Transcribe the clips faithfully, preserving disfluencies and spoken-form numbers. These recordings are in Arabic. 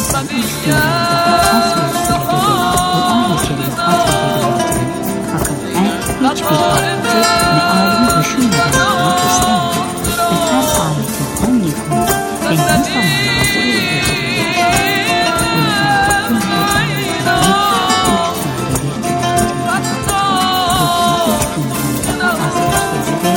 aslında daha az bir sürede Kur'an-ı Kerim hatmedilmektedir. Fakat her hiçbir ayeti mealini düşünmeden okumak istemedi ve her ayetin on yılında ve ne zaman nazil olduğu o yüzden tüm bu ayetleri üç tane bir tilavetini kapattı. Yoksa üç gün boyunca az bir sürede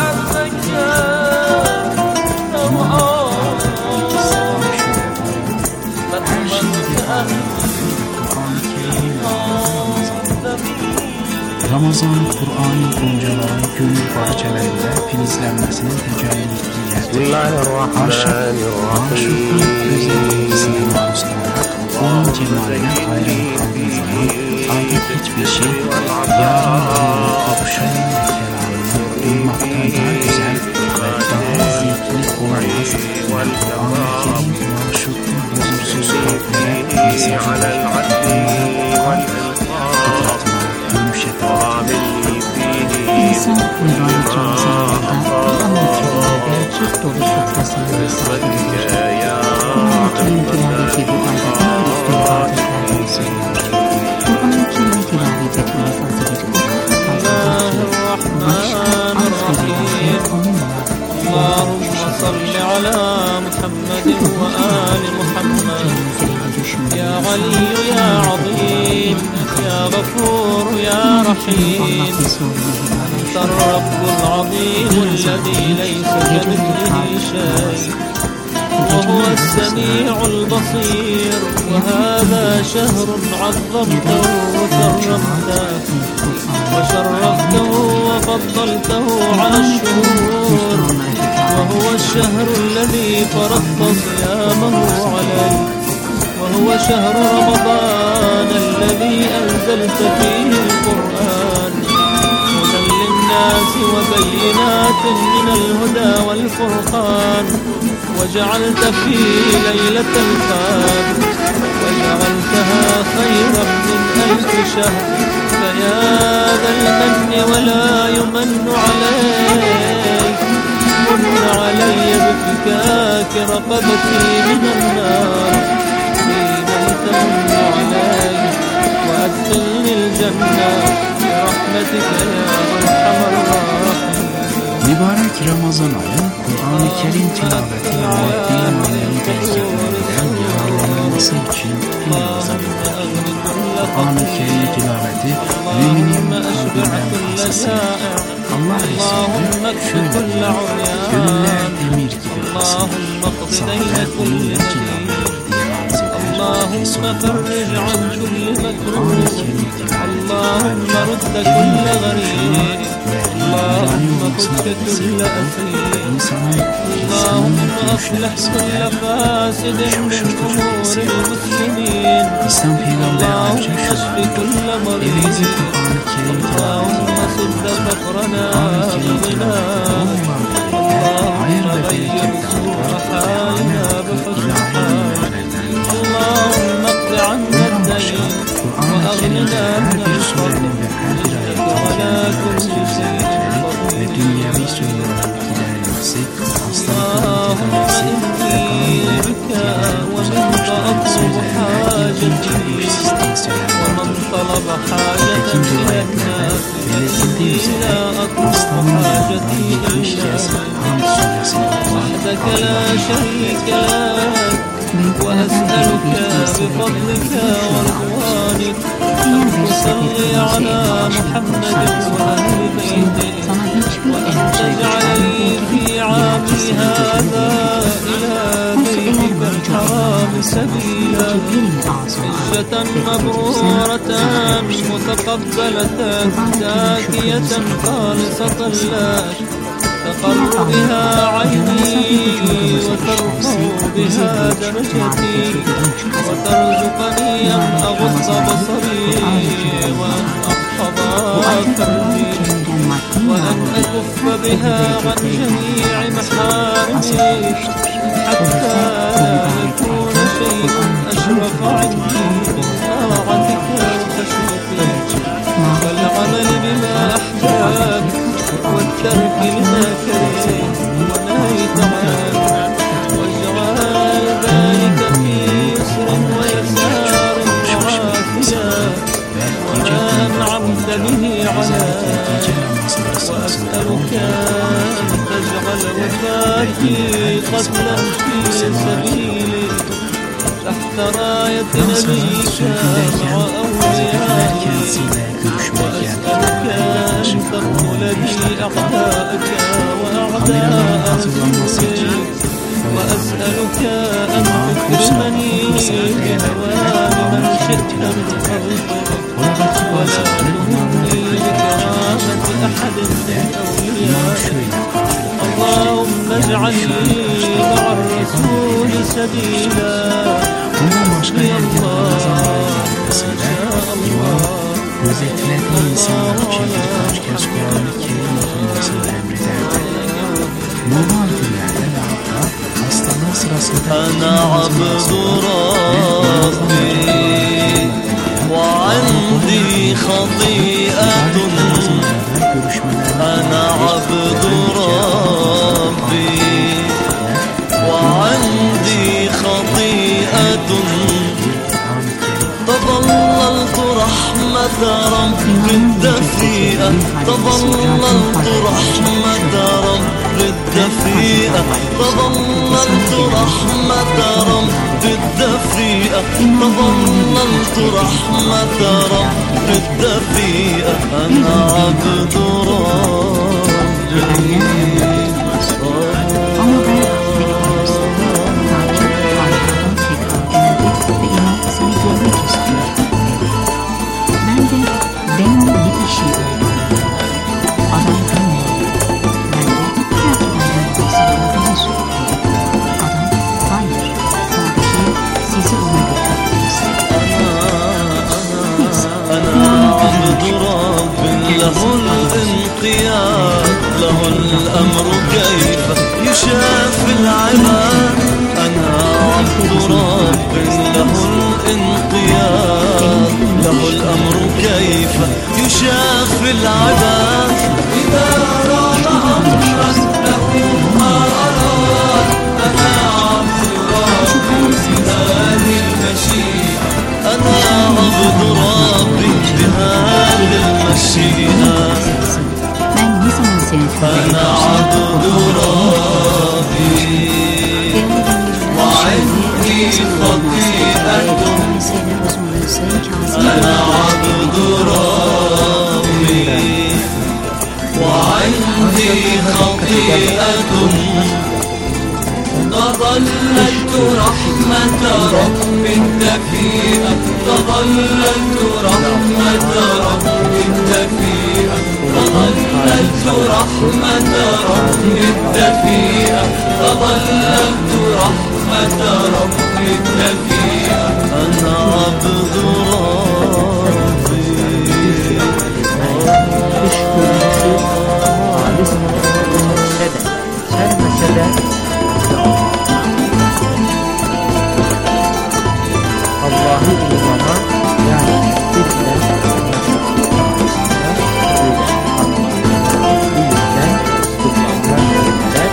Ramazan, Kur'an'ın goncaları gönül bahçelerinde filizlenmesinin tecelli ettiği yerdir. Aşık, aşıkın özelliğine maruz kalarak onun cemaline hayran kaldığı zaman artık hiçbir şey yarın günü okşayan ve kelamını duymaktan daha güzel ve daha zevkli olamaz. Kur'an-ı Kerim maşukun huzursuz kalbine mesajlar İnsan mübarek Ramazan'da Kur'an-ı Kerim'e bereket dolu sofrasını misafir edilir. Kur'an-ı Kerim tilaveti bu ayda en üstün ibadetlerden sayılır. Kur'an-ı Kerim'i tilavet etmenin fazileti o kadar fazladır ki başka az bir ibadet onunla Allahümme salli ala Muhammedin ve ali Muhammed. Ya Aliyyü ya Azim, ya Gafur ya Rahim. أنت الرب العظيم الذي ليس كمثله شيء وهو السميع البصير. وهذا شهر عظمته وكرمته وشرفته وفضلته على الشهور. وهو الشهر الذي فرضت صيامه عليه. وهو شهر رمضان الذي أنزلت فيه القرآن الناس وبينات من الهدى والفرقان. وجعلت في ليلة القدر وجعلتها خيرا من ألف شهر. فيا ذا المن ولا يمن عليك من علي بفكاك رقبتي من النار. حين تمن علي وأدخلني الجنة برحمتك يا أرحم الراحمين. Mübarek Ramazan ayı Kur'an-ı Kerim tilaveti ve maddi manevi bereketlerinden yararlanılması için bir yazarlıdır. Kur'an-ı Kerim tilaveti müminin kalbinden hastasıdır. Allah Resulü şöyle diyor: gönüller demir gibi basılır, sahabe onunla cilalıdır diye arz eder. Resulullah şöyle buyurur: Kur'an-ı Kerim اللهم رد كل غريب. اللهم فك كل أسير. اللهم أصلح كل فاسد من أمور المسلمين. اللهم اشف كل مريض. اللهم سد فقرنا بغنى. اللهم غير سوء حالنا بحسن حال. اللهم اقض عنا الدين وأغننا من الفقر. إنك على كل شيء قدير. اللهم إني بك ومنك أطلب حاجتي. ومن طلب حاجة إلى الناس إني لا أطلب حاجتي إلا وحدك لا شريك لك. وأسألك بفضلك ورضوانك أن تصلي على محمد وأهل بيته وأن تجعل لي في عامي هذا إلى بيتك الحرام سبيلا. حجة مبرورة متقبلة زاكية خالصة لك تقر بها عيني وترفع بها درجتي وترزقني أن أغض بصري وأن أحفظ فرجي وأن أكف بها عن جميع محارمي حتى لا يكون شيء أشرف عندي من طاعتك وخشيتك والعمل بما أحببت والترك لما كرهت ونهيت عنه. واجعل ذلك في يسر Fransa'da sürgündeyken gazeteler kendisiyle görüşmeye geldiklerinde yaklaşık on on beş dakika kameraların hazırlanması için ama bu sırada fırsat değerlendirerek Kur'an-ı Kerim tilavet ederdi. Oradaki bazıları İmamlar ve Kırklar'ın İmam şöyle bundan başka erken Ramazan arkasında İmam gözetilediği insanlar için birkaç kez Kur'an-ı Kerim okunmasını emrederdi. Normal günlerde ve hatta hastalığı sırasında وعندي خطيئة أنا عبد ربي وعندي خطيئة تظللت رحمة رب الدفيئة تظللت رحمة رب الدفيئة تظللت رحمة رب الدفيئة تظللت رحمة رب الدفيئة أنا عبد ربي له الانقياد له الأمر كيف يشافي العباد أنا عبد رب له الانقياد له الأمر كيف يشافي العباد إذا أراد أمرا له ما أراد أنا عبد رب بهذه المشيئة أنا عبد ربي بهذه المشيئة أنا عبد ربي وعندي خطيئة أنا عبد ربي وعندي خطيئة تظللت رحمة رب الدفيئة تظللت رحمة رب الدفيئة تظللت رحمة رب الدفيئة تظللت رحمة رب الدفيئة أنا عبد ربي Allah'ı imana yani zikre bu yüzden Müslümanlar öyleler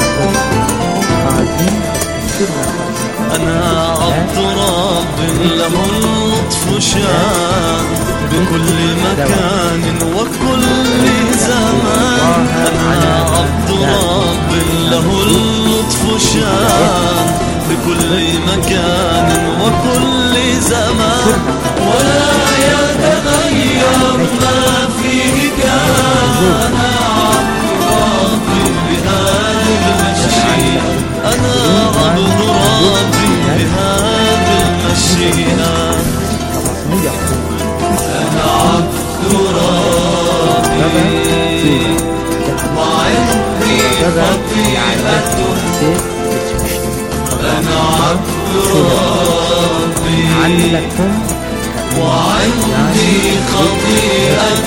hazin أنا عبد رب له اللطف شان بكل مكان وكل زمان أنا عبد رب له اللطف شان بكل مكان وكل زمان ولا يتغير ما فيه كان أنا عبد ربي بهذه المشيئة أنا عبد ربي بهذه المشيئة أنا عبد ربي وعندي خطيئة أنا عبد ربي وعندي خطيئة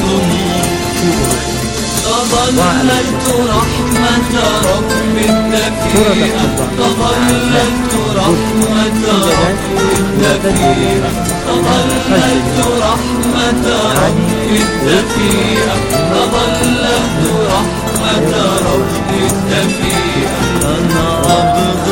تظللت رحمة رب الدفيئة تظللت رحمة رب الدفيئة تظللت رحمة رب الدفيئة تظللت رحمة رب الدفيئة أنا عبد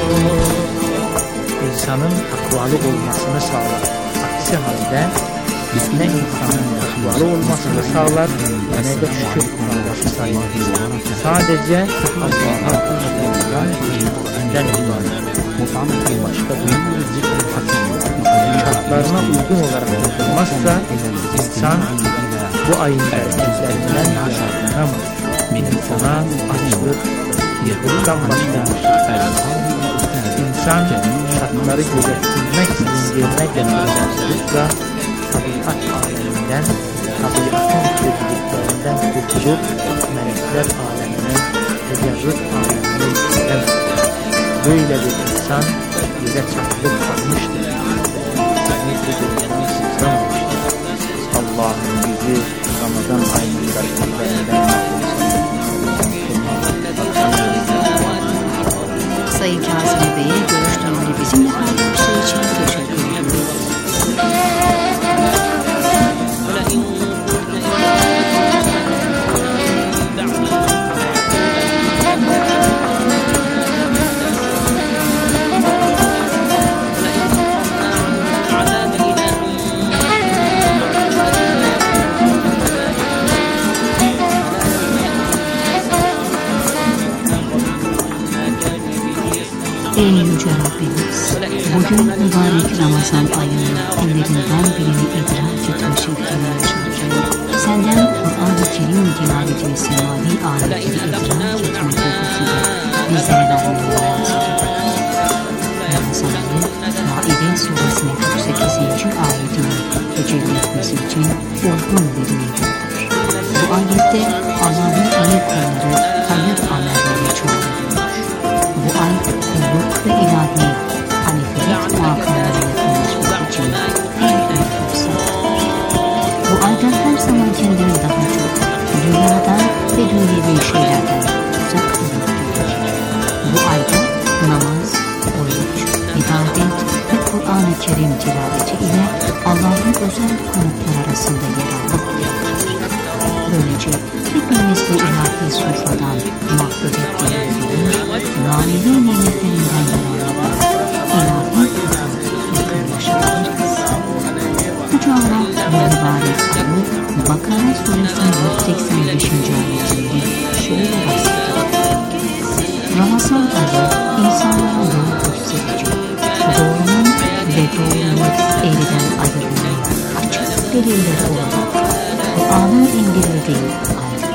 insanın takvalı olmasını sağlar. Aksi halde ne insanın takvalı olmasını sağlar ne de şükür kuralları sayılır. Sadece Allah'a önden ibadet. Başka bir şartlarına uygun olarak yapılmazsa insan bu ayın bereketlerinden yararlanamaz. İnsana açlık, yıkılıktan başlamıştır. İnsan şartları gözettirmek zincirine getirilmezlikle tabiat aleminden, tabiatın kötülüklerinden kurtulup melekler alemine, tecerrüt alemine yükselemez. Böyle bir insan yere çarpılıp kalmıştır. Yani bu durumdan sızlamamıştır. Allah'ın bizi Ramazan ayının bereketlerinden Sayın Kazım Bey'e görüşlerinde bizimle paylaştığı için teşekkür ediyoruz. Ey Yüce Rabbimiz, bugün mübarek Ramazan ayının günlerinden birini idrak etme şeklini yaşarken, senden Kur'an-ı Kerim tilaveti ve semavi ayetleri idrak etme tevfikiyle bizlere vermeye lazım. Ramazan ayı, Maide suresine kırk sekizinci ayetinin tecelli etmesi için uygun bir mevzudur. Bu ayette Allah'ın iyi kulları hayır amelleri çoğaltılmış. Bu ay kulluk ve ilahi hanifelik makamlarına yakınlaşmak için en iyi fırsattır. Bu ayda her zamankinden daha çok dünyadan ve dünyevi şeylerden uzak durmak gerekir. Bu ayda namaz, oruç, ibadet ve Kur'an-ı Kerim tilaveti ile Allah'ın özel kanıtlar arasında yer almak gerekir. Böylece hepimiz bu ilahi sofradan mahvedip dinlenir, manevi nimetlerinden yararlanır, ilahi kıza yakınlaşabiliriz. Yüce Allah bu mübarek ayı Bakara suresinin yüz seksen beşinci ayetinde şöyle bahsediyor. Ramazan ayı insanlara yol gösterici, doğrunun ve doğrunun eğriden ayırmayı açık deliller olarak Kur'an'ın indirildiği aydır.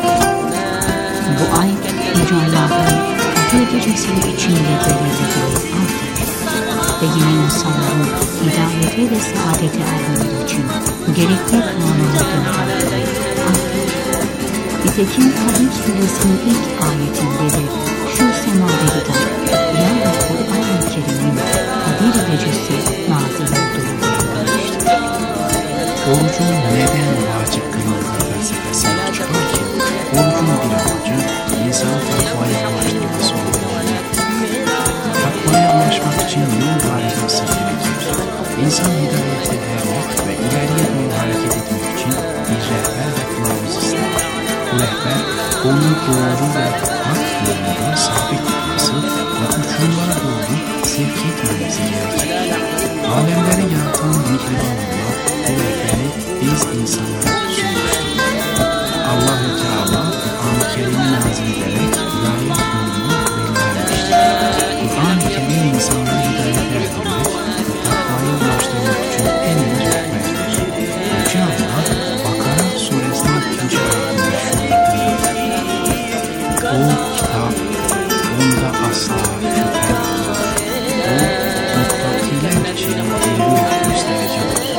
Bu ay Yüce Allah'ın Kadir Gecesi içinde belirlediği aydır. Ve yine insanların hidayete ve saadete ermeleri için gerekli kanunu gönderdiği aydır. Nitekim Kadir Suresinin ilk ayetinde de şu semavi giden yani Kur'an-ı Kerim'in Kadir Gecesi nazil olduğu belirlenmiştir. Orucun neden vacip kılındığına sebep çıkar ki, orucun bir amacı insanı takvaya ulaştırması olmalı. Takvaya ulaşmak için yol haritası gerekir. İnsan hidayete ermek ve ileriye doğru hareket etmek için bir rehber ve kılavuz ister. Bu rehber, onu doğru ve hak yolunda sabit tutması ve uçurumlara doğru sevk etmemesi gerekir. Alemleri yaratan mihriban Allah, bu rehberi biz insanlara sunmuştur. Allah-u Teala Kur'an-ı Kerim'i nazil ederek hidayet yolunu belirlemiştir. Kur'an-ı Kerim insanları hidayete erdirmek ve takvaya ulaştırmak için en iyi rehberdir. Yüce Allah Bakara suresinin ikinci ayetinde şöyle buyuruyor. O kitap, onda asla şüphe yok. O muttakiler için bir göstericidir.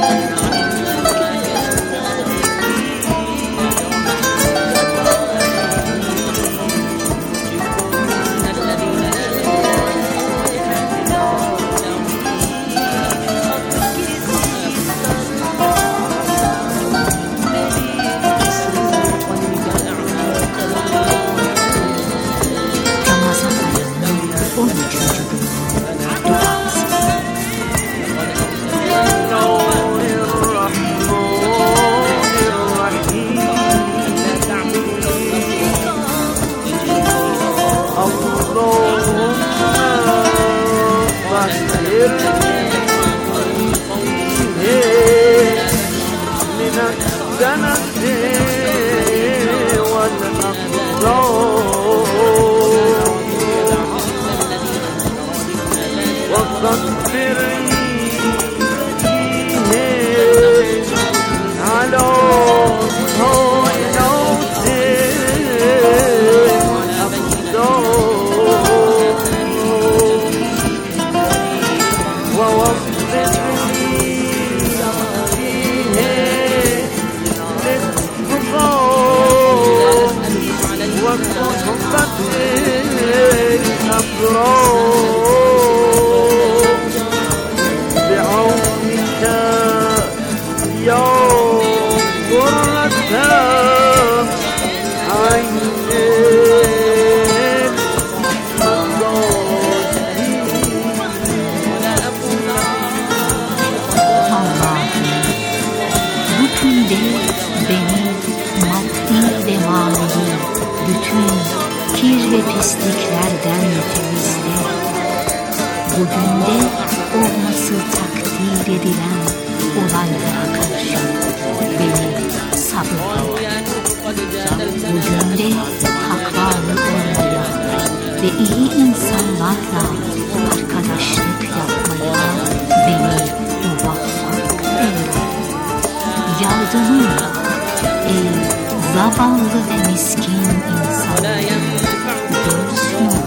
kir ve pisliklerden temizle. Bugün de olması takdir edilen olaylara karşı beni sabırla. Bugün de takvalı olmaya ve iyi insanlarla arkadaşlık yapmaya beni muvaffak eyle. Yardımınla ey zavallı ve miskin insanları görsün.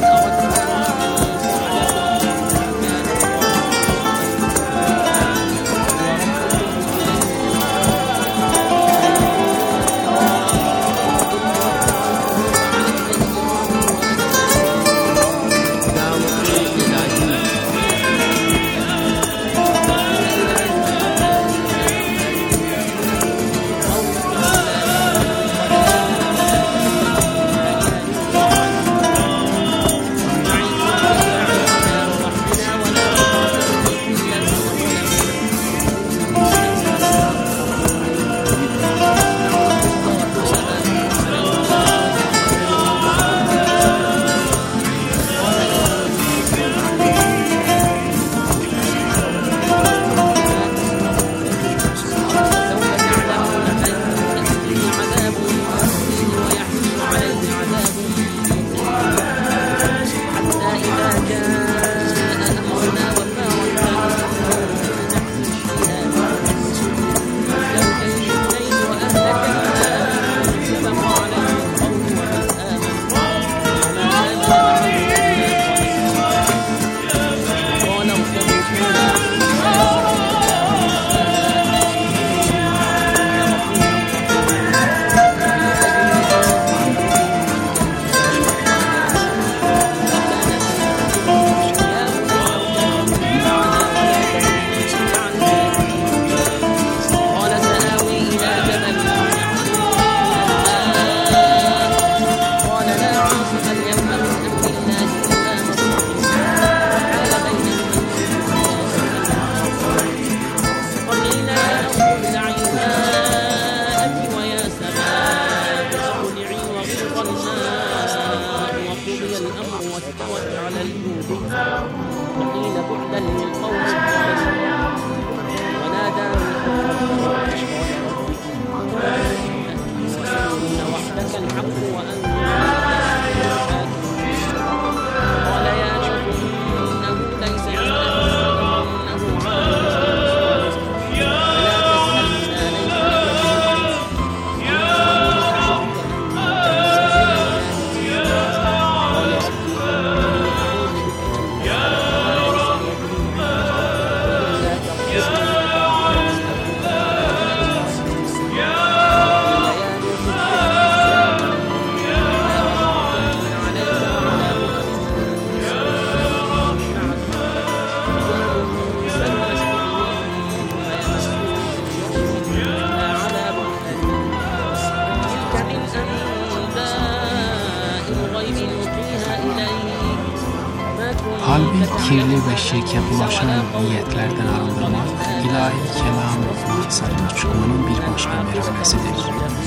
Kalbi kirli ve şirke bulaşan niyetlerden arındırmak, ilahi kelam-ı muhtasarına çıkmanın bir başka merhamesidir.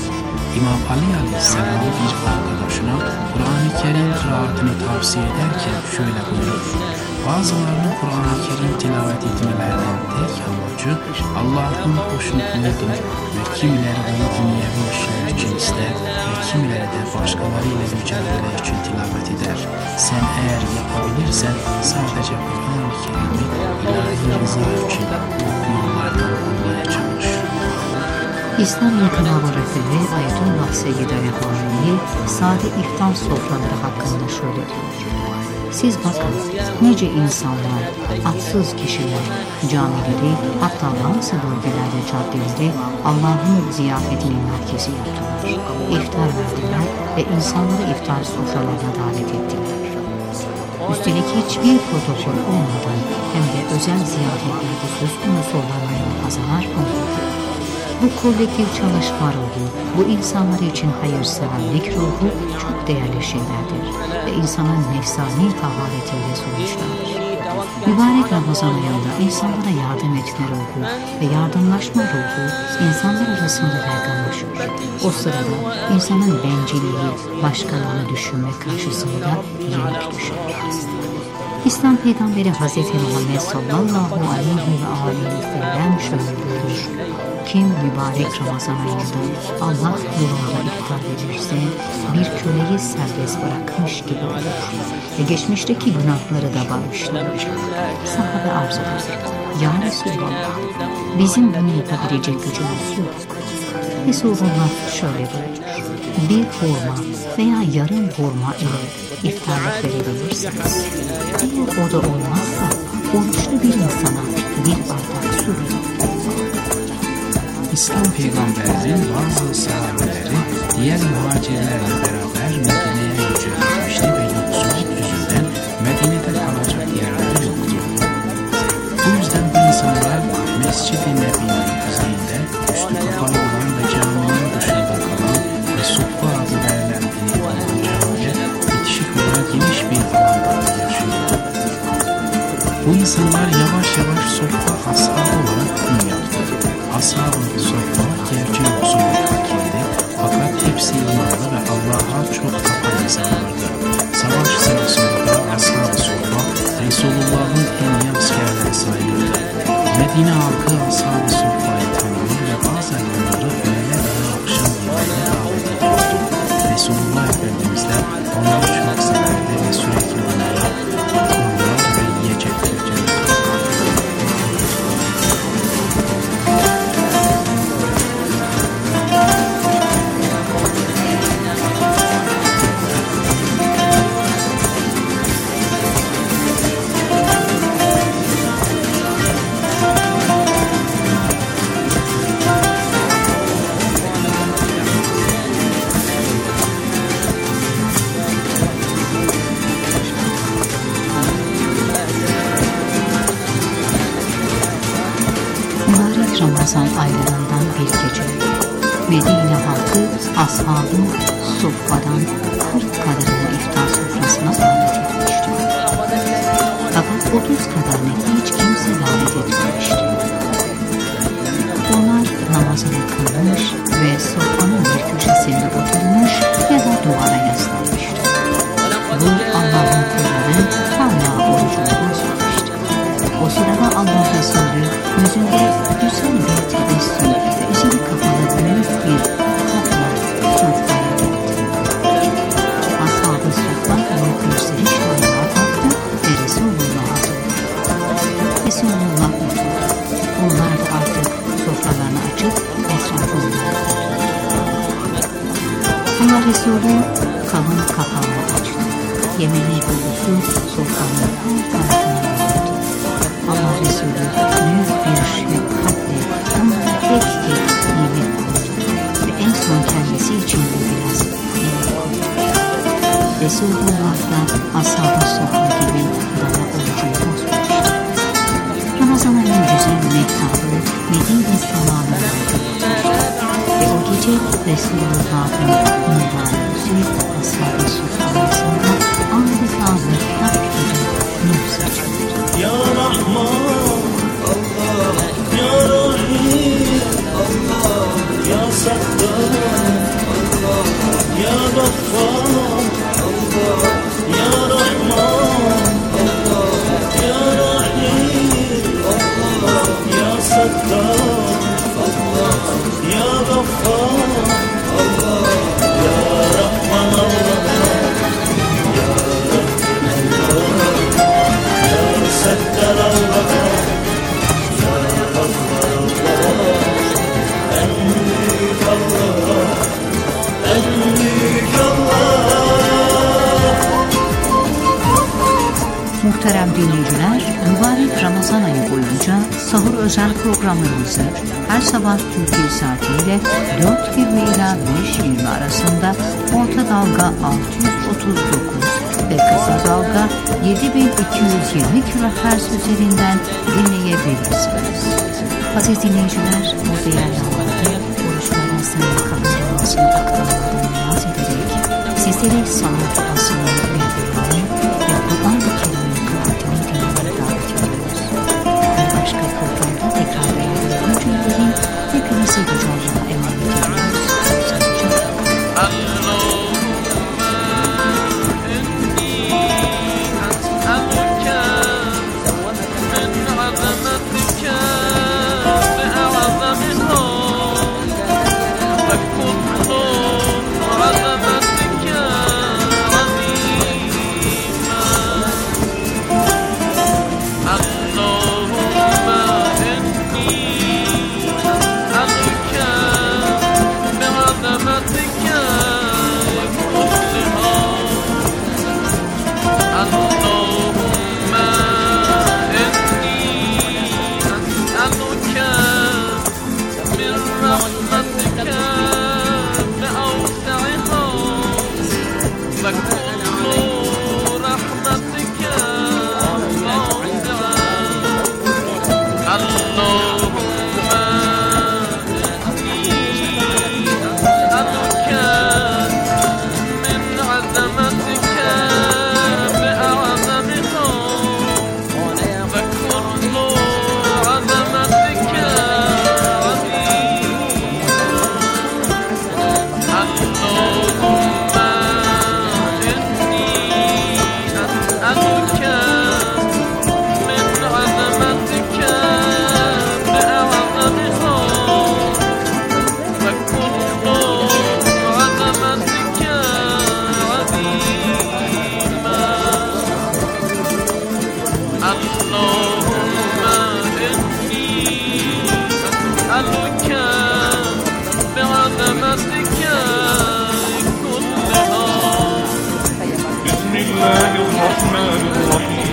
İmam Ali Aleyhisselam bir arkadaşına Kur'an-ı Kerim kıraatını tavsiye ederken şöyle buyurur: bazılarının Kur'an-ı Kerim tilavet etmelerinin tek amacı Allah'ın hoşnutluğudur ve kimileri onu dünyevi işler için ister ve kimileri de başkalarıyla mücadele için tilavet eder. Sen eğer yapabilirsen sadece Kur'an-ı Kerim'i ilahi rıza için okuyanlardan olmaya çalış. İslam yakınavı rehberi Ayetullah Seyyid Erefani'yi sade iftar sofraları hakkında şöyle diyor: siz bakın nice insanlar, atsız kişiler, camileri, hatta bazı bölgelerde caddeleri Allah'ın ziyafetinin merkezi yaptılar. İftar verdiler ve insanları iftar sofralarına davet ettiler. Üstelik hiçbir protokol olmadan hem de özel ziyafetlerde söz konusu olan kazanar olmadı. Bu kolektif çalışma ruhu, bu insanlar için hayırseverlik ruhu çok değerli şeylerdir ve insanın nefsani taharetinde sonuçlanır. Mübarek Ramazan ayında insanlara yardım etme ruhu ve yardımlaşma ruhu insanlar arasında yaygınlaşıyor. O sırada insanın bencilliği, başkalarını düşünme karşısında yenik düşüyor. İslam peygamberi Hazreti Muhammed sallallahu aleyhi ve aleyhi ve sellem şöyle buyurur: kim mübarek Ramazan ayında Allah yolunda iftar verirse bir köleyi serbest bırakmış gibi olur ve geçmişteki günahları da bağışlanacak. Sahabe arz eder: ya Resulallah, bizim bunu yapabilecek gücümüz yok. Resulullah şöyle buyurur: bir hurma veya yarım hurma ile iftarlık verebilirsiniz. Eğer o da olmazsa oruçlu bir insana bir bardak su verin. İslam peygamberinin bazı sahabeleri diğer muhacirlerle beraber Medine'ye hicret etmişti ve yoksulluk yüzünden Medine'de kalacak yerleri yoktu. Bu yüzden bu insanlar Mescid-i Nebi'nin kuzeyinde üstü kapalı olan ve caminin dışında kalan ve Suffa adı verilen dini olan camiye bitişik olan geniş bir alanda yaşıyordu. Bu insanlar yavaş yavaş Suffa ashabı olarak gün yaptı. Ashab-ı Suffa gerçi yoksul ve fakirdi, fakat hepsi imanlı ve Allah'a çok tapan insanlardı. Savaş sırasında da Ashab-ı Suffa Resulullah'ın en iyi askerleri sayılırdı. Medine halkı Ashab-ı Suffa'yı tanıyor ve bazen onları öğle veya akşam yemeğine davet ediyordu. Resulullah Efendimiz de onları çok severdi ve sürekli onlara kumlar ve yiyecek götürürdü. Ramazan aylarından bir gece Medine halkı Ashab-ı Suffa'dan kırk kadarını iftar sofrasına davet etmişti. Fakat otuz kadarını hiç kimse davet etmemişti. Onlar namazını kılmış ve sofranın bir köşesinde oturmuş ya da duvara yaslanmıştı. Bu Allah'ın kulları hala orucunu bozmamıştı. O sırada Allah Resulü yüzünde güzel bir tebessüm, üzeri kapalı büyük bir tatla sofraya geldi. Ashab-ı Suffa onun gösterişle ayağa kalktı ve Resulullah'a döndü. Resulullah oturdu. Onlar da artık sofralarını açıp etrafında Allah Resulü kalın kapağını açtı. Yemeğin kokusu sofranın her tarafına yayıldı. Allah Resulü büyük bir şefkatle onlara tek tek yemek koydu ve en son kendisi için de biraz yemek koydu. Resulullah da Ashab-ı Suffa gibi daha orucunu bozmamıştı. Ramazan ayının güzel mektabı Medine zamanına oturmuştu ve o gece Resulullah'ın mübarek yüzü Ashab-ı Suffa arasında adeta mektap gibi nur saçıyordu. Ya Rahman Allah, Ya Rahim Allah, Ya Sattar Allah, Ya Gaffar Allah, Ya Rahman Allah, Ya Rahim Allah, Ya Sattar Allah, Ya Gaffar Allah, Ya Rahman Allah, Ya Rahim Allah, Ya Sattar Allah, Ya Gaffar Allah, en büyük Allah, en büyük Allah. Muhterem dinleyiciler, mübarek Ramazan ayı boyunca sahur özel programlarımızı her sabah Türkiye saatiyle dört yirmi ila beş yirmi arasında orta dalga altı yüz otuz dokuz ve kısa dalga yedi bin iki yüz yirmi kilohertz üzerinden dinleyebilirsiniz. Aziz dinleyiciler, bu değerli anlarda oruçlarınızın kalınmasını aktarmadan niyaz ederek sizleri salat duasını bildirmeyi ve Kur'an-ı Kerim'in kıraatini dinlemeye davet الله الرحمن الرحيم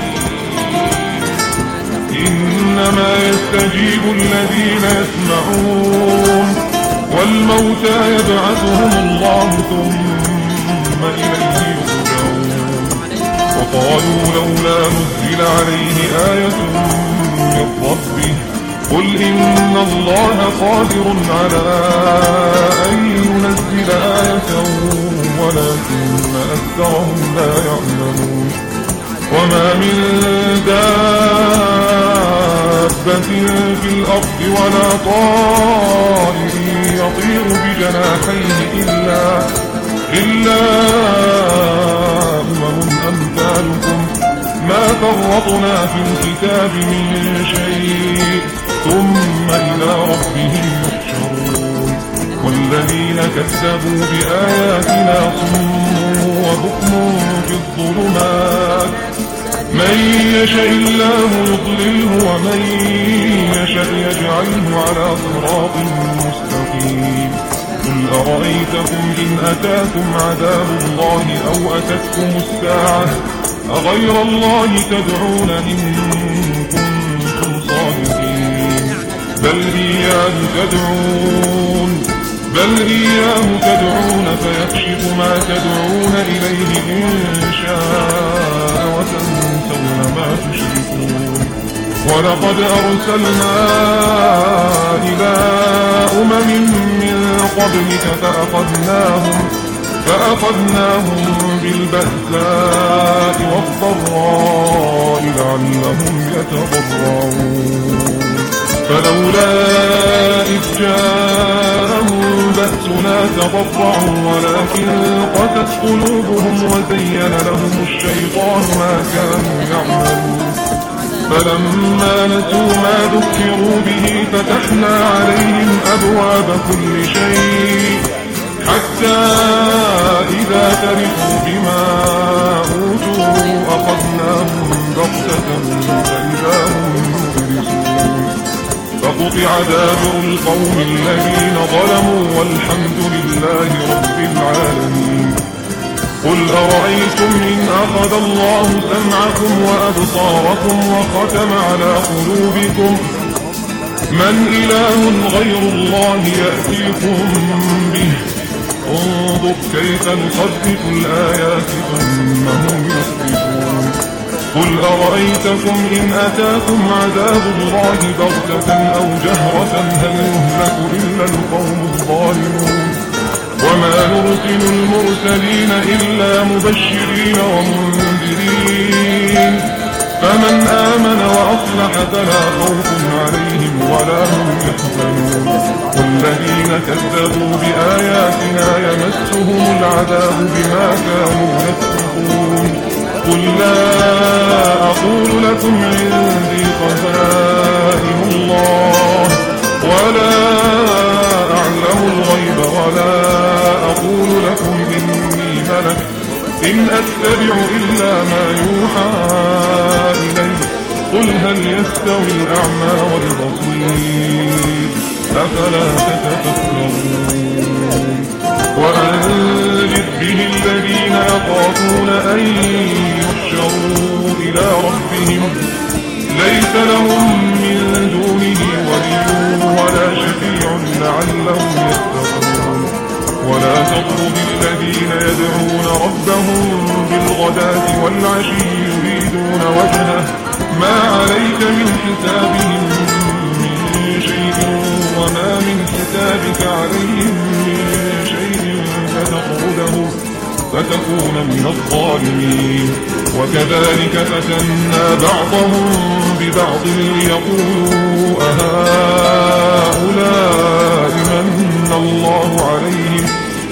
إنما يستجيب الذين يسمعون والموتى يبعثهم الله ثم إليه يرجعون وقالوا لولا نزل عليه آية من ربه قل إن الله قادر على أن ينزل آية ولكن أكثرهم لا يعلمون وما من دابة في الأرض ولا طائر يطير بجناحيه إلا إلا أمم أمثالكم ما فرطنا في الكتاب من شيء ثم إلى ربهم يحشرون والذين كذبوا بآياتنا صم وبكم في الظلمات من يشاء الله يضلله ومن يشاء يجعله على صراط مستقيم قل أرأيتكم إن أتاكم عذاب الله أو أتتكم الساعة أغير الله تدعون إن كنتم صادقين بل إياه تدعون بل إياه تدعون فيكشف ما تدعون إليه إن شاء وتنسون ما تشركون ولقد أرسلنا إلى أمم من قبلك فأخذناهم فأخذناهم بالبأساء والضراء لعلهم يتضرعون فلولا إذ جاءهم بأسنا تضرعوا ولكن قست قلوبهم وزين لهم الشيطان ما كانوا يعملون فلما نسوا ما ذكروا به فتحنا عليهم أبواب كل شيء حتى إذا فرحوا بما أوتوا أخذناهم بغتة فإذا هم مبلسون فقطع دابر القوم الذين ظلموا والحمد لله رب العالمين قل أرأيتم إن أخذ الله سمعكم وأبصاركم وختم على قلوبكم من إله غير الله يأتيكم به انظر كيف نصدق الآيات ثم هم يصدقون قل أرأيتكم إن أتاكم عذاب الله بغتة أو جهرة هل يهلك إلا القوم الظالمون وما نرسل المرسلين إلا مبشرين ومنذرين فمن آمن وأصلح فلا خوف عليهم ولا هم يحزنون والذين كذبوا بآياتنا يمسهم العذاب بما كانوا يفسقون قل لا أقول لكم عندي خزائن الله ولا أعلم الغيب ولا أقول لكم إني ملك إن أتبع إلا ما يوحى إلي قل هل يستوي الأعمى والبصير أفلا تتفكرون وأنذر به الذين يخافون أن يحشروا إلى ربهم ليس لهم من دونه ولي ولا شفيع لعلهم يتقون ولا تطرد الذين يدعون ربهم بالغداة والعشي يريدون وجهه ما عليك من حسابهم من شيء وما من حسابك عليهم من شيء فتطردهم فتكون من الظالمين وكذلك فتنا بعضهم ببعض ليقولوا أهؤلاء من الله عليهم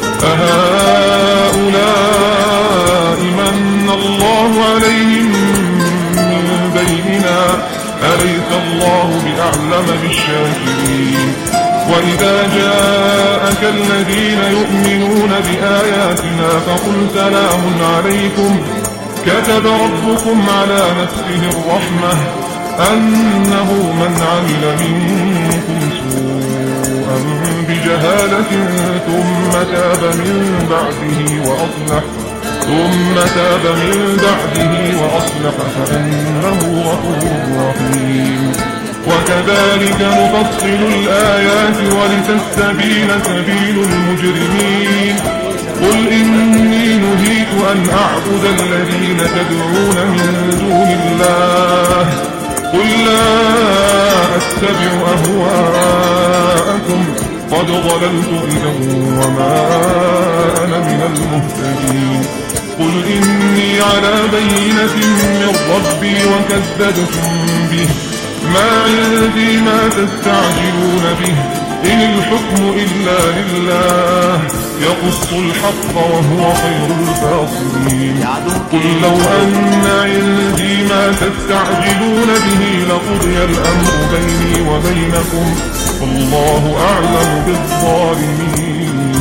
أهؤلاء من الله عليهم من بيننا أليس الله بأعلم بالشاكرين وإذا جاءك الذين يؤمنون بآياتنا فقل سلام عليكم كتب ربكم على نفسه الرحمة أنه من عمل منكم سوءا بجهالة ثم تاب من بعده وأصلح ثم تاب من بعده وأصلح فإنه غفور رحيم. وكذلك نفصل الآيات ولتستبين سبيل المجرمين. قل إني نهيت أن أعبد الذين تدعون من دون الله قل لا أتبع أهواءكم قد ضللت إذا وما أنا من المهتدين. قل إني على بينة من ربي وكذبتم به ما عندي ما تستعجلون به إن الحكم إلا لله يقص الحق وهو خير الفاصلين. قل لو أن عندي ما تستعجلون به لقضي الأمر بيني وبينكم والله أعلم بالظالمين.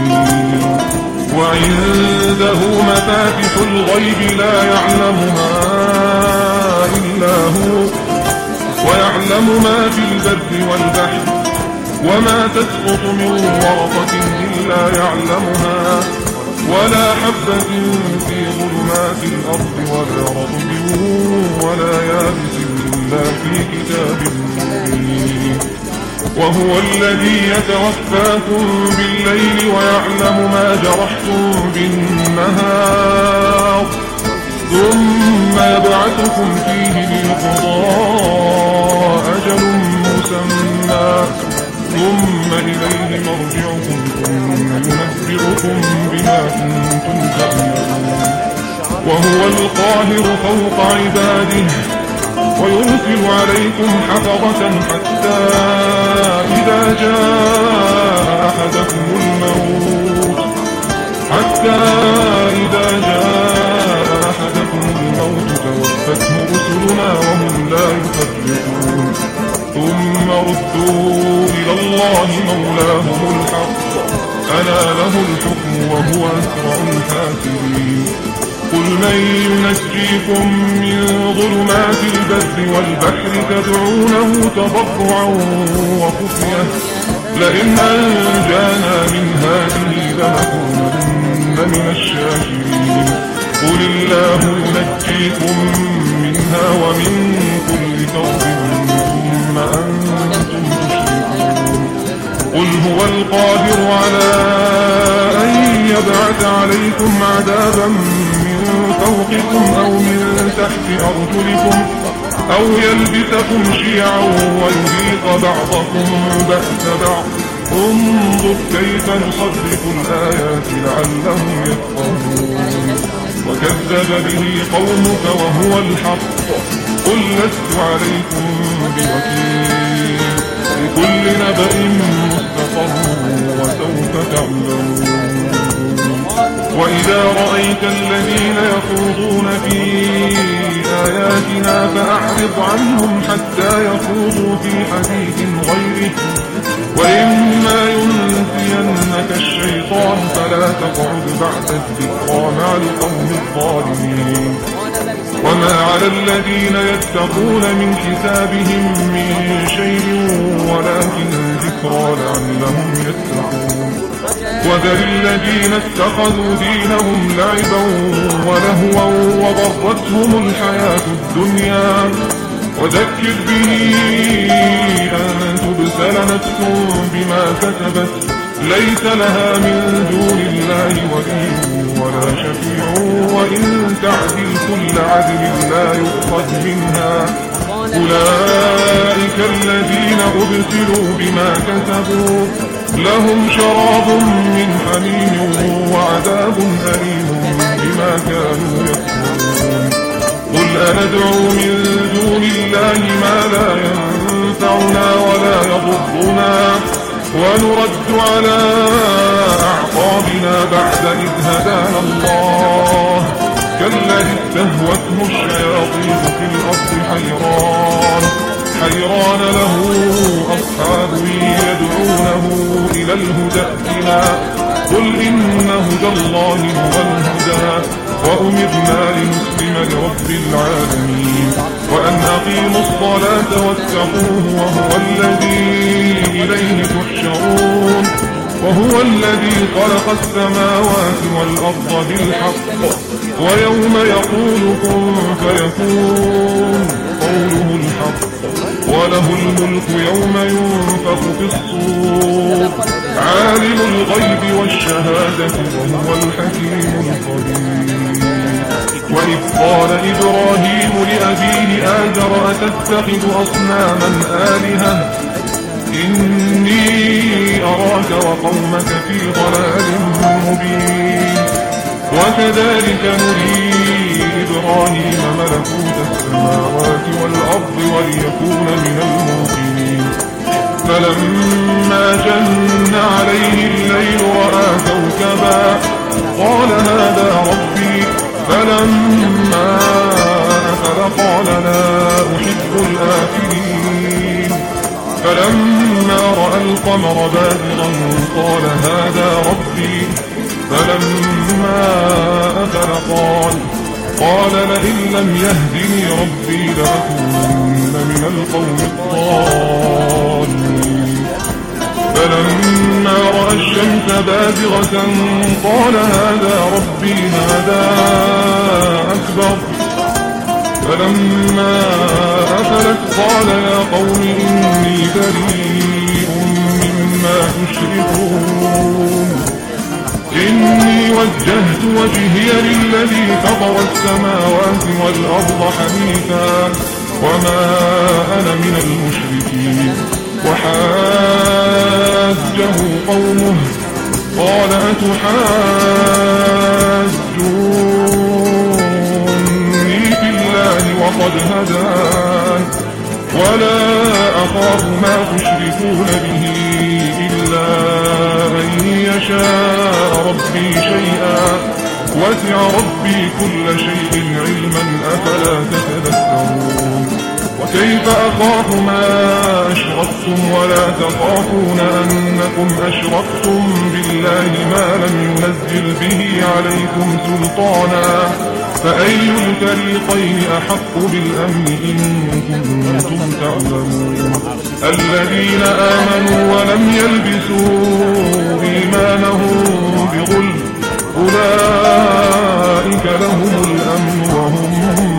وعنده مفاتح الغيب لا يعلمها إلا هو ويعلم ما في البر والبحر وما تسقط من ورقة إلا يعلمها ولا حبة في ظلمات الأرض ولا رطب ولا يابس إلا في كتاب مبين. وهو الذي يتوفاكم بالليل ويعلم ما جرحتم بالنهار ثم يبعثكم فيه للقضاء أجل مسمى ثم إليه مرجعكم ثم ينبئكم بما كنتم تعملون. وهو القاهر فوق عباده ويرسل عليكم حفظة حتى إذا جاء أحدكم الموت حتى إذا جاء أحدكم الموت توفته رسلنا وهم لا يفرقون ثم ردوا إلى الله مولاهم الحق ألا له الحكم وهو أسرع الحاسبين. قل من ينجيكم من ظلمات البر والبحر تدعونه تضرعا وخفية لئن أنجانا من هذه لنكونن من الشاكرين. قل الله ينجيكم منها ومن كل كرب ثم أنتم تشركون. قل هو القادر على أن يبعث عليكم عذابا من فوقكم أو من تحت أرجلكم أو يلبسكم شيعا ويذيق بعضكم بأس بعض انظر كيف نصرف الآيات لعلهم يفقهون. وكذب به قومك وهو الحق قل لست عليكم بوكيل لكل نبأ مستقر وسوف تعلمون. وإذا رأيت الذين يخوضون في آياتنا فأعرض عنهم حتى يخوضوا في حديث غيره وإما ينسينك الشيطان فلا تقعد بعد الذكرى مع القوم الظالمين. وما على الذين يتقون من حسابهم من شيء ولكن ذكرى لعلهم يتقون. وذر الذين اتخذوا دينهم لعبا ولهوا وغرتهم الحياة الدنيا وذكر به أن تبسل نفس بما كسبت ليس لها من دون الله ولي ولا شفيع وإن تعدل كل عدل لا يؤخذ منها أولئك الذين أبسلوا بما كسبوا لهم شراب من حميم وعذاب أليم بما كانوا يكفرون. قل أندعو من دون الله ما لا ينفعنا ولا يضرنا ونرد على أعقابنا بعد إذ هدانا الله كالذي استهوته الشياطين في الأرض حيران حيران له أصحاب يدعونه إلى الهدى ائتنا قل إن هدى الله هو الهدى وأمرنا لنسلم لرب العالمين وأن أقيموا الصلاة واتقوه وهو الذي إليه تحشرون. وهو الذي خلق السماوات والأرض بالحق ويوم يقول كن فيكون قوله الحق وله الملك يوم ينفخ في الصور عالم الغيب والشهادة وهو الحكيم الخبير. وإذ قال إبراهيم لأبيه آزر أتتخذ أصناما آلهة إني أراك وقومك في ضلال مبين. وكذلك نري إبراهيم ملكوت السماوات والأرض وليكون من الموقنين. فلما جن عليه الليل رأى كوكبا قال هذا ربي فلما أفل قال لا أحب الآفلين. فلما رأى القمر بازغا قال هذا ربي فلما أفل قال قال لئن لم يهدني ربي لأكونن من القوم الضالين. فلما رأى الشمس بازغة قال هذا ربي هذا أكبر. فلما أفلت قال يا قوم إني بريء مما تشركون إني وجهت وجهي للذي فطر السماوات والأرض حنيفا وما أنا من المشركين. وحاجه قومه قال أتحاجوني في الله وقد هدان ولا أخاف ما تشركون به إلا أن يشاء ربي شيئا وسع ربي كل شيء علما أفلا تتذكرون. وكيف أخاف ما أشركتم ولا تخافون أنكم أشركتم بالله ما لم ينزل به عليكم سلطانا فأي الفريقين أحق بالأمن إن كنتم تعلمون. الذين آمنوا ولم يلبسوا إيمانهم بظلم أولئك لهم الأمن وهم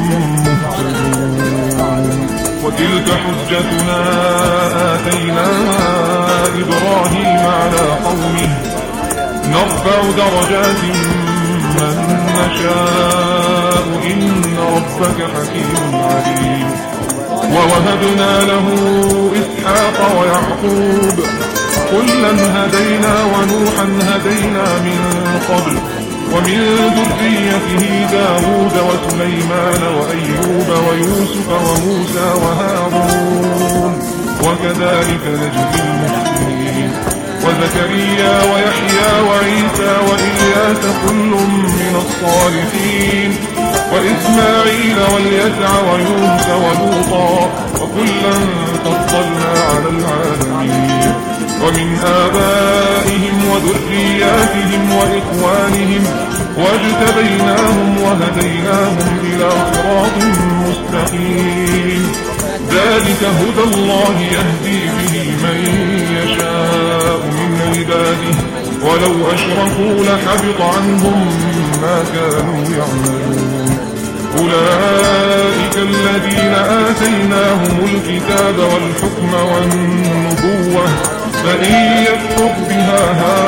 مهتدون. وتلك حجتنا آتيناها إبراهيم على قومه نرفع درجات من نشاء إن ربك حكيم عليم. ووهبنا له إسحاق ويعقوب كلا هدينا ونوحا هدينا من قبل ومن ذريته داود وسليمان وأيوب ويوسف وموسى وهارون وكذلك نجزي المحسنين. وزكريا ويحيى وعيسى وإلياس كل من الصالحين وإسماعيل واليسع ويونس ولوطا وكلا فضلنا على العالمين. ومن آبائهم وذرياتهم وإخوانهم واجتبيناهم وهديناهم إلى صراط مستقيم. ذلك هدى الله يهدي به من يشاء من عباده ولو أشركوا لحبط عنهم ما كانوا يعملون. أولئك الذين آتيناهم الكتاب والحكم والنبوة فإن يكفر بها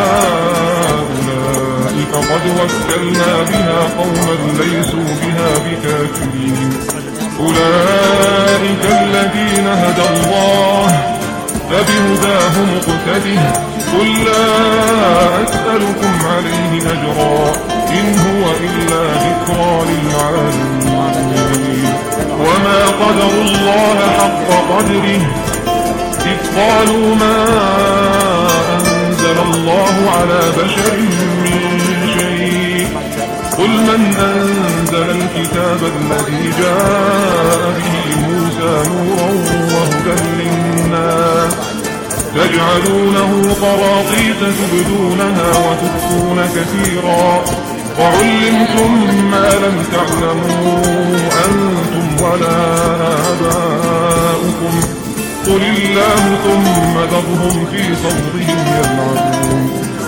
هؤلاء فقد وكلنا بها قوما ليسوا بها بكافرين. أولئك الذين هدى الله فبهداه مقتده قل لا أسألكم عليه أجرا إن هو إلا ذكرى للعالمين. وما قدروا الله حق قدره إذ قالوا ما أنزل الله على بشر من شيء قل من أنزل الكتاب الذي جاء به موسى نورا وهدى للناس تجعلونه قراطيس تبدونها وتخفون كثيرا وعلمتم ما لم تعلموا أنتم ولا آباؤكم قل الله ثم ذرهم في صوتهم يلعبون.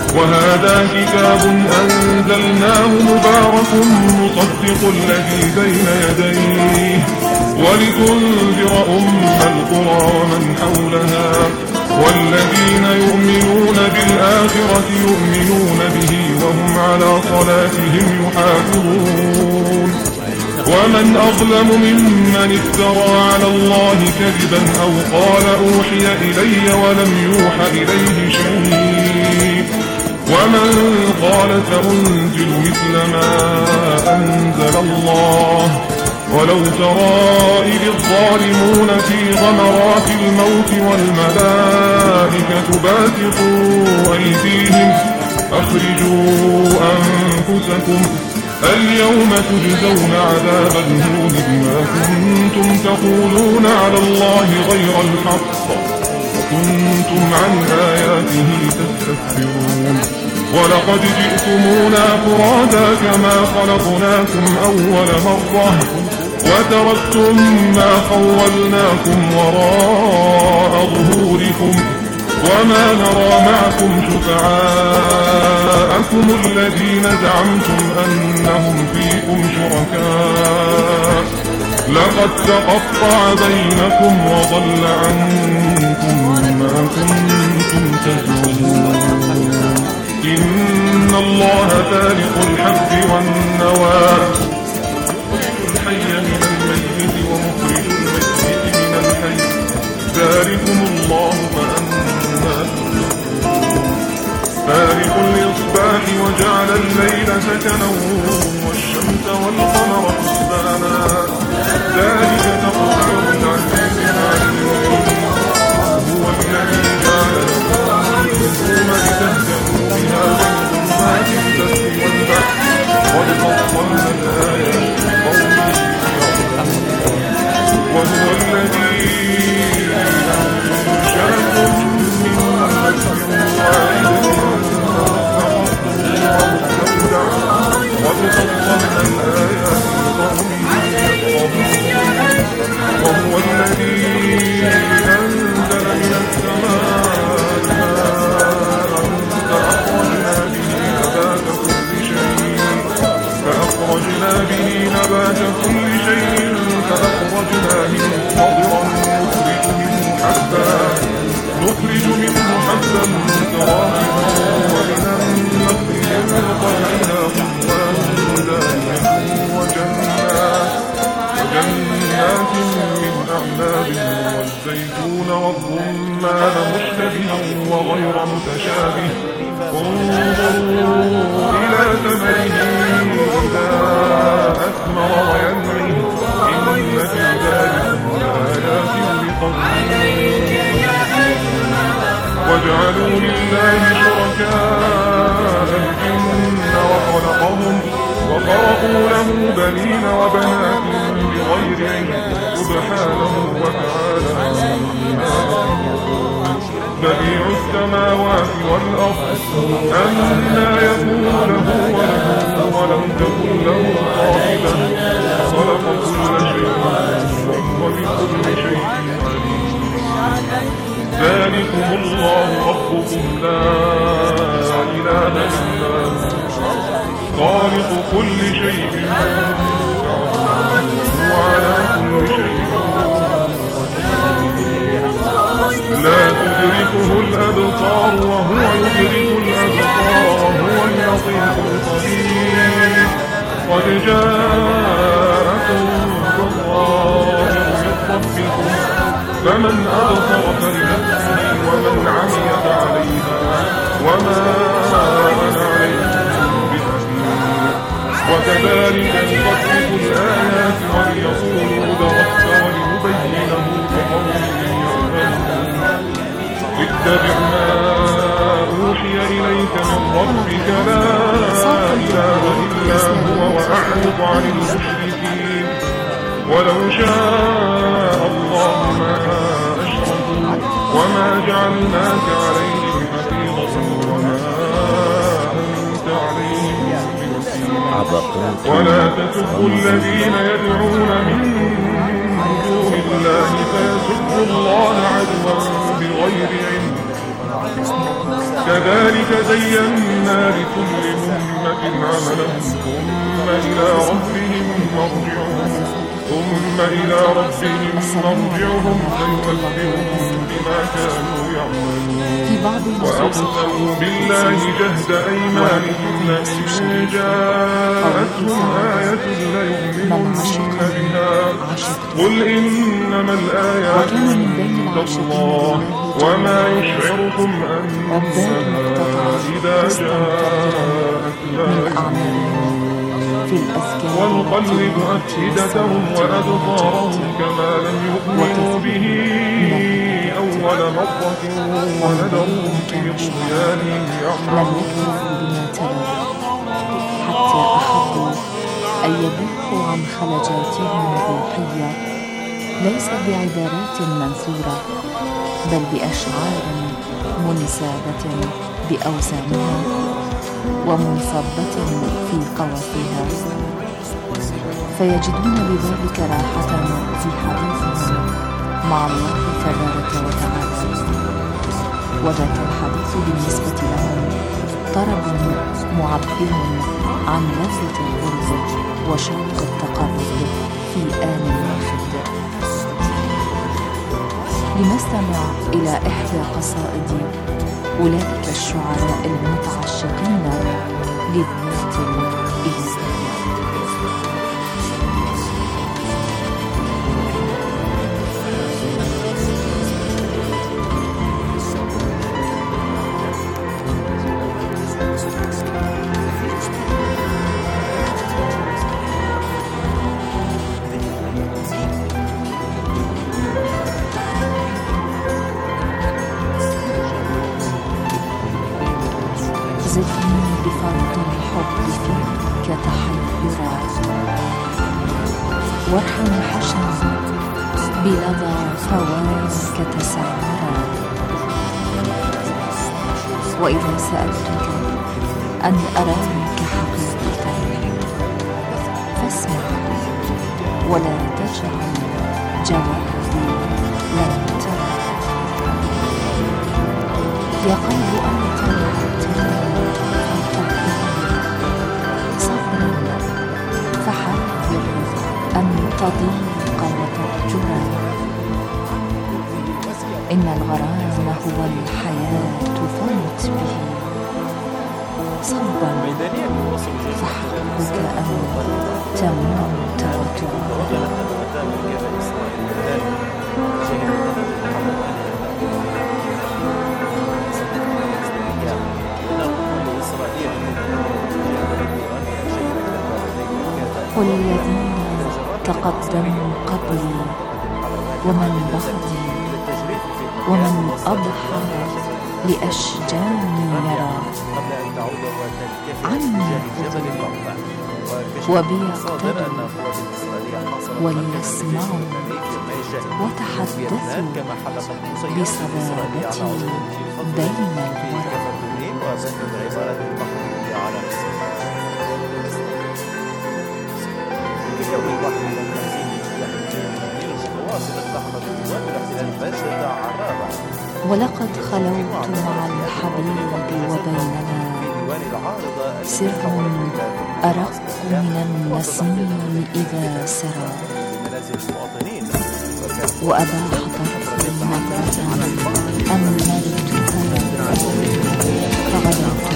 وهذا كتاب أنزلناه مبارك مصدق الذي بين يديه ولتنذر أم القرى ومن حولها والذين يؤمنون بالآخرة يؤمنون به وهم على صلاتهم يحافظون ومن أظلم ممن افترى على الله كذبا أو قال أوحي إلي ولم يوحى إليه شيء ومن قال سأنزل مثل ما أنزل الله ولو ترى إذ الظالمون في غمرات الموت والملائكة باسطوا أيديهم أخرجوا أنفسكم اليوم تجزون عذاب الهون بما كنتم تقولون على الله غير الحق وكنتم عن آياته تستكبرون ولقد جئتمونا فرادا كما خلقناكم أول مرة وتركتم ما خولناكم وراء ظهوركم وما نرى معكم شفعاءكم الذين زعمتم أنهم فيكم شركاء لقد تقطع بينكم وضل عنكم ما كنتم تزعمون إن الله فالق الحب والنوى يخرج الحي من الميت ومخرج الميت من الحي ذلكم الله فأنا فالق الإصباح وجعل الليل سكنا والشمس والقمر حسبانا ذلك تقدير العزيز العليم هو الذي جعل لكم النجوم لتهتدوا بها ظلمات البر والبحر قد فصلنا الآيات لقوم يعلمون وهو الذي أنشأكم من نفس واحدة قد فصلنا الآيات لقوم يفقهون وهو الذي أنزل من السماء فأخرجنا به نبات كل شيء فأخرجنا منه خضرا نخرج منه حبا نخرج منه حبا متراكبا ومن النخل يلقينا قنوان دانية وجنات وجنات من أعناب والزيتون والرمان مشتبها وغير متشابه انظروا إلى ثمره إذا أثمر وينعي إن في ذلك لآيات لقوم وجعلوا لله شركاء الجن وخلقهم وخرقوا له بنين وبنات بغير علم سبحانه وتعالى بديع السماوات والأرض أنى يكون له ولد ولم تكن له صاحبة خلق كل شيء وهو بكل شيء عليم ذلكم الله ربكم لا إله إلا هو خالق كل شيء وعلى كل شيء لا تدركه الأبصار وهو يدرك الأبصار وهو اللطيف الخبير قد جاءكم بصائر من ربكم فمن أبصر فلنفسه ومن عمي فعليها وما أنا عليكم بحفيظ وكذلك نصرف الآيات وليقولوا درست ولنبينه لقوم يعلمون اتبع ما أوحي إليك من ربك لا إله إلا هو وأعرض عن المشركين ولو شاء الله ما أشركوا وما جعلناك عليهم حفيظا وما أنت عليهم بوكيل ولا تسبوا الذين يدعون من دون الله فيسبوا الله عدوا بغير علم كذلك زينا لكل أمة عملهم ثم إلى ربهم مرجعهم ثم إلى ربهم مرجعهم فينبئهم بما كانوا يعملون وأقسموا بالله جهد أيمانهم لئن جاءتهم آية ليؤمنن بها قل إنما الآيات عند الله وما يشعركم أنها إذا جاءت لا ونقلب أفئدتهم وأبصارهم كما لم يؤمنوا به أول مرة ونذرهم في طغيانهم يعمهون حتى أحبوا أن يبوحوا عن خلجاتهم الروحية ليس بعبارات منثورة بل بأشعار منسابة بأوزانها ومنصبة في قوافيها فيجدون بذلك راحة في حديثهم مع الله تبارك وتعالى وذاك الحديث بالنسبة لهم طرب معبر عن لذة القرب وشوق التقرب في آن واحد. لنستمع إلى إحدى قصائد أولئك الشعراء المتعشقين للذات الإلهية. زدني بفرط الحب فيك تحيرا وارحم حشا بلظى فواك تسعرا وإذا سألتك أن أرانك حقيقة فاسمع ولا تجعل جوابي لن ترى يا قلب أنت وعدتني فحاول أن تضيق وتأجرا إن الغرام هو الحياة فمت به صبا فحقك أن تموت وتعود. والذين تقدموا قبلي ومن بعدي ومن أضحى لأشجاني يرى عني خذوا وبي اقتدوا وليسمعوا وتحدثوا بصبابتي بين الورى. ولقد خلوت مع الحبيب وبيننا سر أرق من النسيم إذا سرى وأباح طرفي نظرة أملتها فغلبت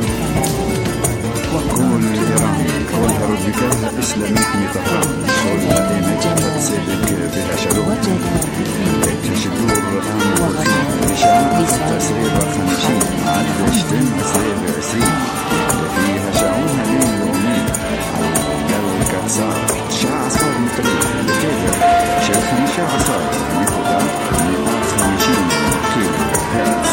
كون الإيران كونها راديكال إسلاميك متفاهم شغلها إيماجات سيدك فيها شعور تشدور آمن إشعاع تسريب خمسين عدد عشرين تسريب عشرين فيها شعورها لين يومين قالوا لك صار شاع صار مقريب لكيف شايفني شاع صار يخدع مئة خمسين كيلو هرتز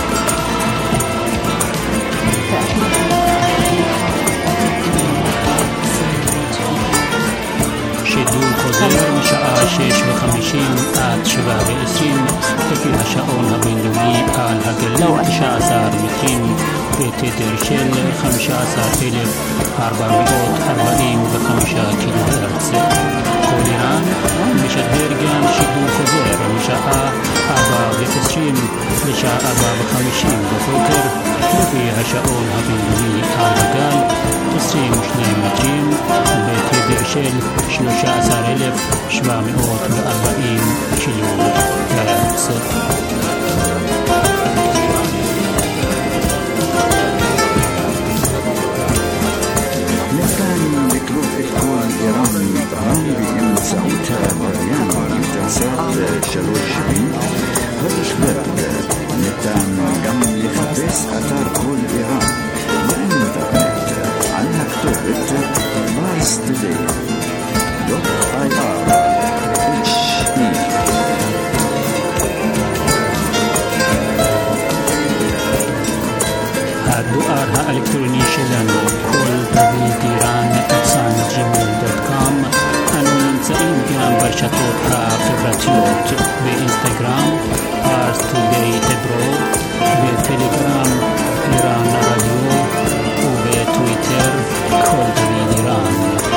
שידור חוזר משעה שש וחמישים עד שבע ועשרים לפי השעון הבינלאומי על הגלים תשע עשרה מטרים בתדר של חמישה עשר אלף ארבע מאות ארבעים וחמישה קילו הרץ. כל איראן משדר גם שידור חוזר משעה ארבע ועשרים לשעה ארבע וחמישים בבוקר עשר אלף שבע מאות וארבעים קילו הרץ. ניתן לקלוט את כל איראן גם באמצעות הלוויין באינטרסט שלוש שבעים. במשבר ניתן גם לחפש אתר כל איראן באינטרנט על הכתובת פארס טודיי דוט איי אר אייץ' אי. הדואר האלקטרוני שלנו כל דוד איראן אצן ג'ימייל דוט קום. אנו נמצאים גם ברשתות החברתיות באינסטגרם פארס טודיי אברוד, בטלגרם איראן רדיו ובטוויטר כל דוד איראן.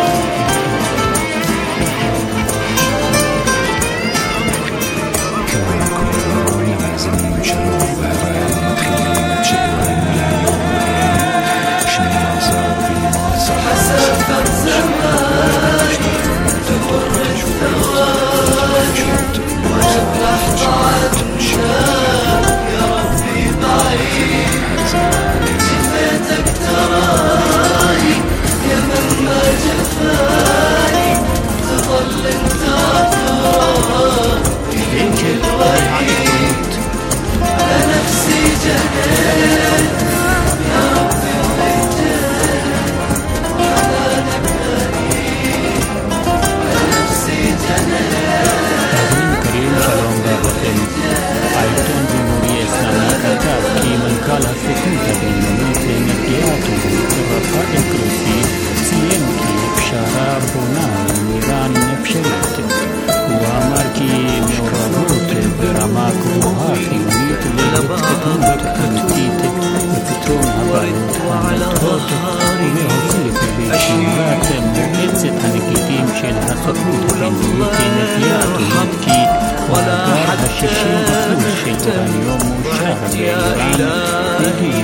כל המאזינים שלום והרעיון מתחילים את שידורנו להיום בהם שנים עזר ולמעזר חספת זמן שתתקנות חשובות חשובות חשובות يا ربي بعيد جفيتك تراني يا من ما جفاني تظل انت على نفسي جنيت يا ربي وحجيت على نكري على نفسي جنيت. كريم שלום לכם. העיתון ג'מהורי אסלאמי כתב כי מנכ"ל הסוכנות הבינלאומית לאנרגיה אטומית רפאל גרוסי ציין כי פשרה בונה עם איראן אפשרית. הוא אמר כי מעורבות ברמה גבוהה חיונית להתקדמות אמיתית בפתרון הבעיות המתחות ולהוסיף בישיבת מועצת הנגידים של הסוכנות הבינלאומית לאנרגיה אטומית כי מאגר ה-שישים אחוז של אורניום מאושר באיראן הגיע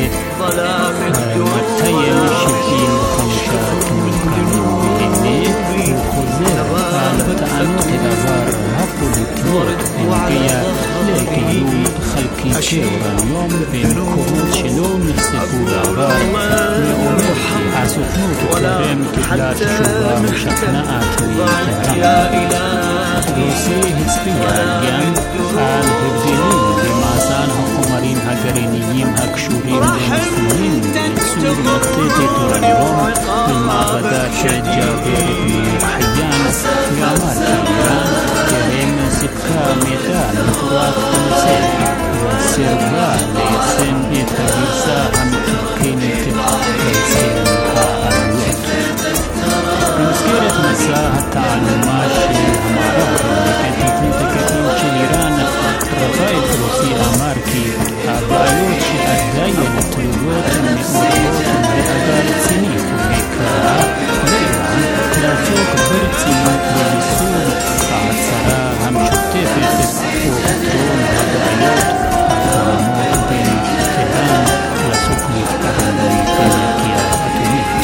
ל-מאתיים שבעים וחמישה קילוגרמים. והנה הוא חוזר על טענות הדבר הפוליטיות בנוגע לגילוי חלקיקי אורניום במקומות שלא נחשפו בעבר, ואומר כי הסוכנות טרם קיבלה תשובה משכנעת מטהרן. גרוסי הצביע גם על הבדלים במאזן החומרים הגרעיניים הקשורים לניסויים לייצור מתכת אורניום במעבדה של ג'אבר אבן חיאן, ואמר כי איראן טרם סיפקה מידע מפורט בנושא וסירבה ליישם את הגרסה המתעדכנת להסכם העלויות. במסגרת מסע התעלומה של המערב נגד התנתקות של איראן, רפאל גרוסי אמר כי הבעיות שעדיין תלויות מעוררות דאגה רצינית וקראה לאיראן לעסוק ברצינות ביישום ההצהרה המשותפת ופתרון הבעיות הקיימות בין טהרן לסוכנות הבינלאומית לאנרגיה אטומית.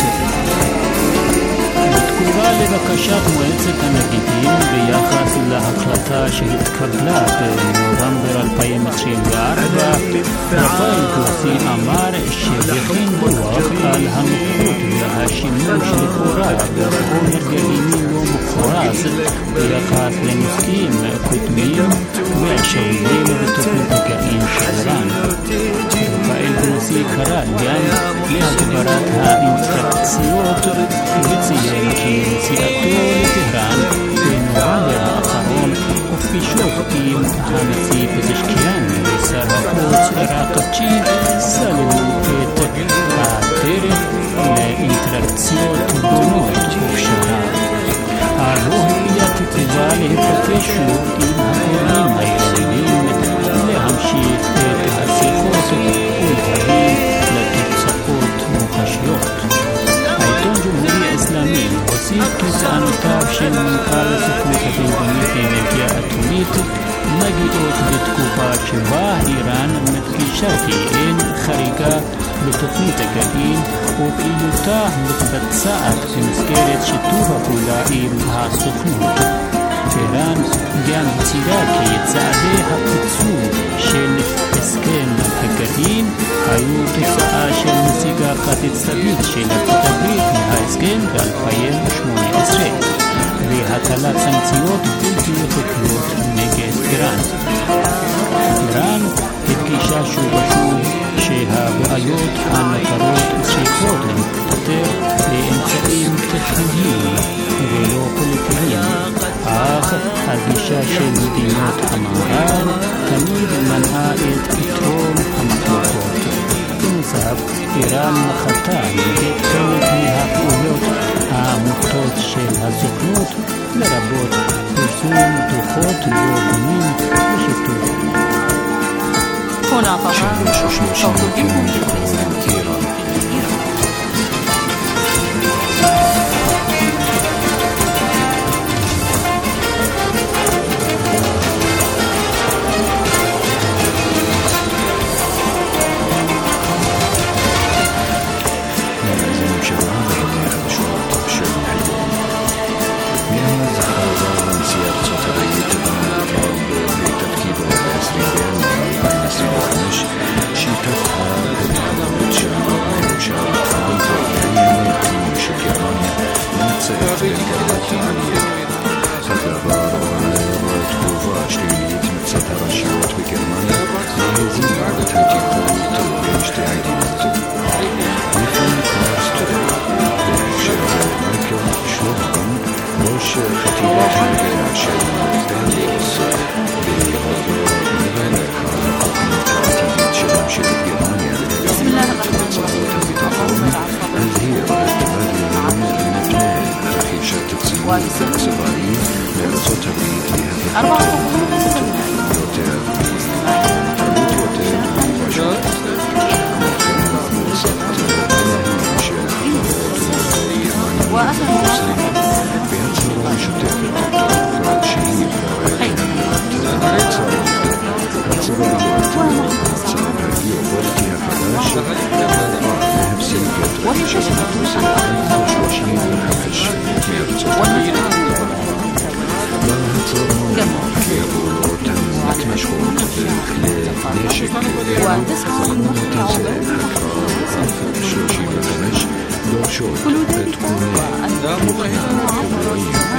בתגובה לבקשת מועצת הנגידים ביחס להחלטה שהתקבלה בנובמבר אלפיים עשרים וארבע, רפאל גרוסי אמר שהכין דוח על הנוחות והשימוש לכאורה בחומר גרעיני לא מוכרז ביחס לנושאים קודמים ואפשריים בתוכנית הגרעין של איראן. רפאל גרוסי קרא גם להגברת האינטראקציות וציין כי נסיעתו לטהרן בנובמבר האחרון ופגישות עם הנשיא פזשקיאן ושר החוץ עראקצ'י סללו את הדרך לאינטראקציות בונות ופשרה. הרוח תקווה להיפגש שוב עם הגורמים האיראניים להמשיך את השיחות ולהביא לתוצאות מוחשיות. העיתון ג'מהורי אסלאמי הוסיף כי טענותיו של מנכ"ל הסוכנות הבינלאומית לאנרגיה אטומית מגיעות בתקופה שבה איראן מדגישה الشرقي إن خارجة בתוכנית הגרעין ופעילותה מתבצעת במסגרת שיתוף הפעולה עם הסוכנות. טהרן גם הצהירה כי צעדי הפיצול של הסכם הגרעין היו תוצאה של נסיגה חד-צדדית של ארצות הברית מההסכם ב-אלפיים ושמונה עשרה והטלת סנקציות בלתי חוקיות נגד איראן. איראן הדגישה שוב ושוב שהבעיות הנותרות צריכות להתפתר באמצעים טכנולוגיים ולא פוליטיים, אך הגישה של מדינות המערב תמיד מנעה את פתרון המחלוקות. בנוסף, איראן מחתה נגד חלק מהפעולות העמותות של הסוכנות, לרבות פרסום דוחות לא הוגנים ושיתוף. שלוש ושלושים מכירים בכל איראן. מהמאזינים שלנו והנה החדשות של היום. מאז הכרזה לנשיא ארצות הברית דונלד טראמפ בתפקידו ב-עשרים בינואר אלפיים עשרים וחמש שיטת ההתערבות של הממשל טראמפ בענייני פנים של גרמניה מנצחת בגרמת העלייה. הדבר עורר תגובה שלילית מצד הרשויות בגרמניה והזינה את ההתייחסות לשתי המדינות. לפני כמה סטודנט של מייקל שלובן, ראש חטיבת המדינה של דניאלס בהודו מברך על התוכנית העתידית של ממשלת גרמניה להגנת הוצאות הביטחון, הזהיר את בדלן מפני רכישת ציוד צבאי מארצות הברית והתרבות יותר תרבות יותר פשוט. בורסת מנהלים של חברות גרמניה מוסלמים בהצהרה משותפת תוך שהיא פועלת להגנת הצבאיות מהמצב הגיאופוליטי החדש להפסיק את רכישת מטוסי אף שלושים וחמש מארצות הברית. בהצהרה נאמר כי הפעולות המתמשכות בכלי נשק אלו בתחומי אף שלושים וחמש דורשות בתחומי תוכנה פופולריים